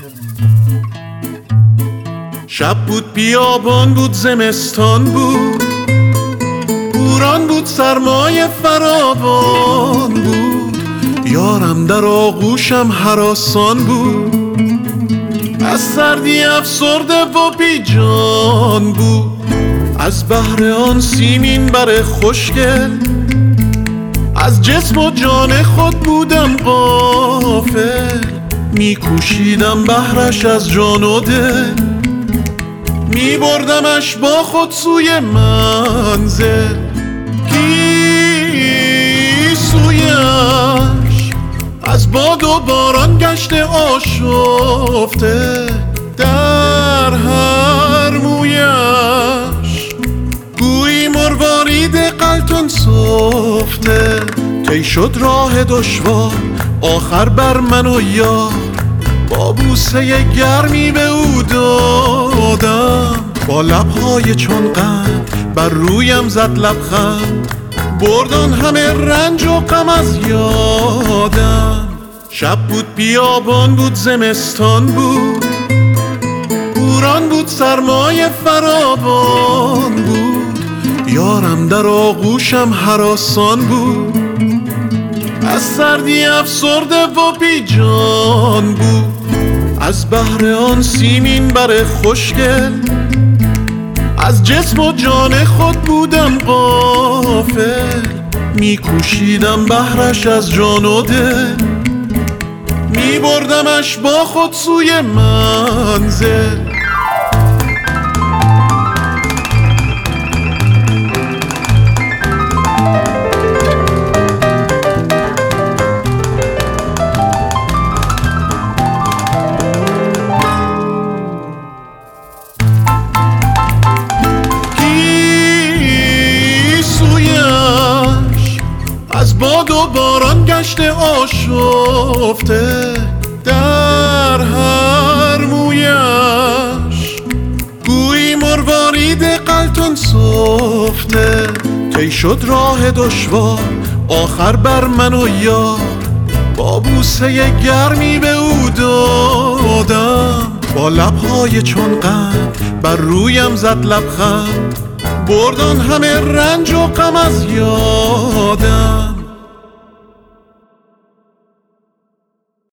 شب بود بیابان بود زمستان بود، بوران بود سرمایه فراوان بود، یارم در آغوشم هراسان بود، از سردی افسرده و بیجان بود. از بحر آن سیمین بر خوشگل، از جسم و جان خود بودم غافل، میکوشیدم بحرش از جان و دل، میبردمش با خود سوی منزل. گیسویش از باد و باران گشته آشفته، در هر مویش گویی مروارید قلتون سفته. طی شد راه دشوار آخر بر من و یار، با بوسه گرمی به او دادم، با لبهای چون قند بر رویم زد لبخند، بردان همه رنج و غم از یادم. شب بود بیابان بود زمستان بود، بوران بود سرمایه فراوان بود، یارم در آغوشم هراسان بود، از سردی افسرده و بیجان بود. از بحر آن سیمین بر خوشگل، از جسم و جان خود بودم غافل، میکوشیدم بحرش از جان و دل، میبردمش با خود سوی منزل. از باد و باران گشته آشفته، در هر مویش گویی مروارید قلتون سفته. طی شد راه دشوار آخر بر من و یار، با بوسه گرمی به او دادم، با لبهای چون قند بر رویم زد لبخند، بردان همه رنج و غم از یادم.